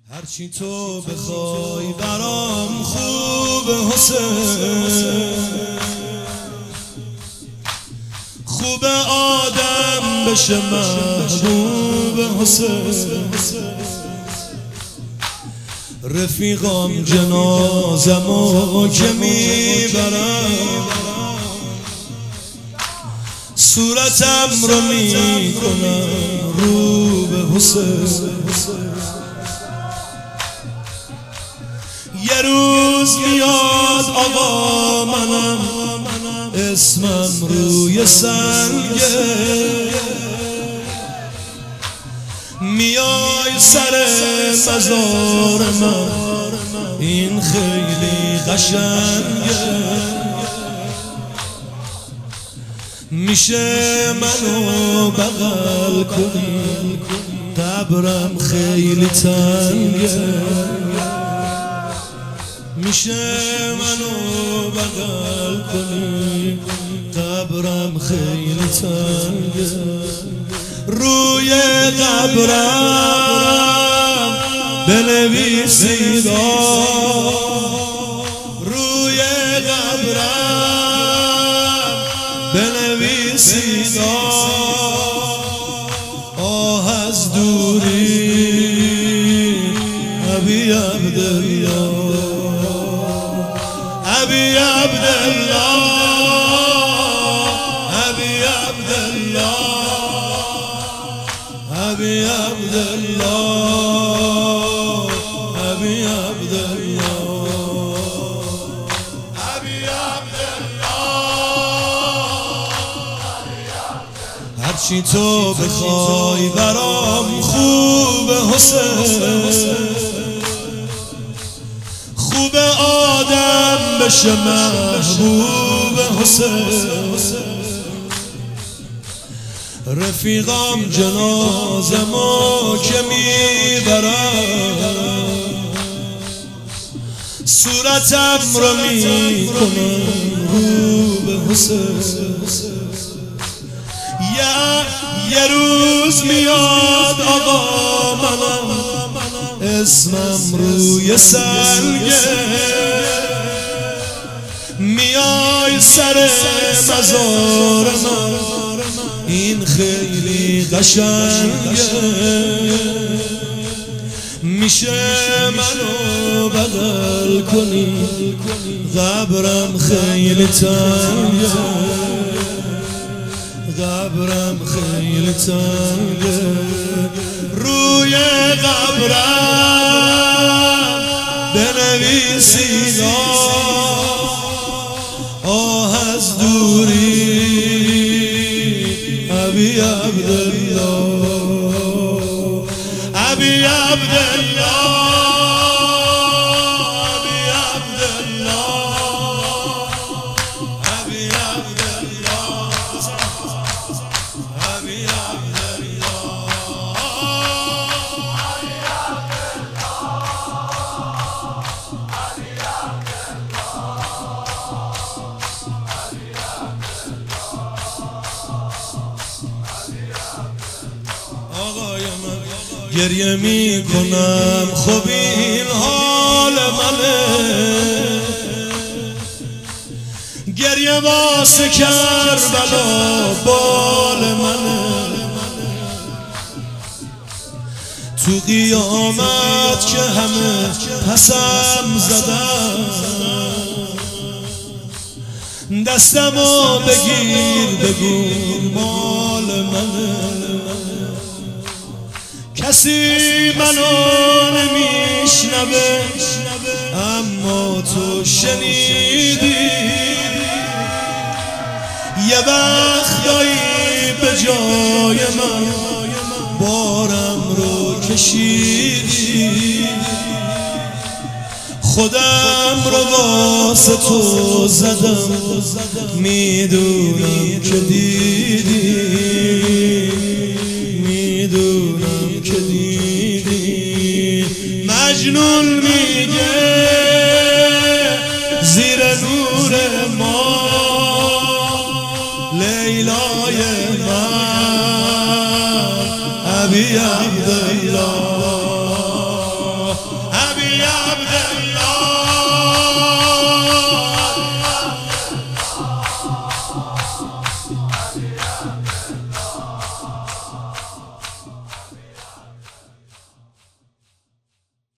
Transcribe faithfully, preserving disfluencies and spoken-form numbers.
هرچی تو بخوای برام خوب حسین، خوب آدم بشه محبوب حسین. رفیقام جنازمو که میبرم، صورتم رو میکنم رو به حسین. یه روز میاد آقا منم اسمم روی سنگه، میای سر مزار من این خیلی قشنگه. میشه منو بغل کنی قبرم خیلی تنگه، میشه منو بغل کنی قبرم خیلی تنگه. روی قبرم بنویسید، روی قبرم بنویسید آه از دوری ابی عبدالله، ابی عبدالله، ابی عبدالله، ابی عبدالله، ابی عبدالله، ابی عبدالله. هرچی تو بخوای برام خوب حسین، خوب آدم بشه محبوب حسین. رفیقام جنازمو که میبرم، صورتم رو میکنم رو به حسین. یه روز میاد آقا منم اسمم روی سنگه، میای سر مزار من این خیلی قشنگه. میشه منو بغل کنی قبرم خیلی تنگه، قبرم خیلی تنگه. روی قبرم بنویسید آه از دوری ابی عبدالله، ابی عبدالله، ابی عبدالله، ابی عبدالله، ابی گریه می کنم خب این حال منه، گریه واسه کربلا بال منه. تو قیامت که همه پسم زدن، دستمو بگیر بگو مال منه. کسی منو نمیشنوه اما تو شنیدی، یه وقتایی به جای من بارم رو کشیدی. خودم رو واسه تو زدم میدونم که دیدی، میدونم که دیدی. مجنون میگه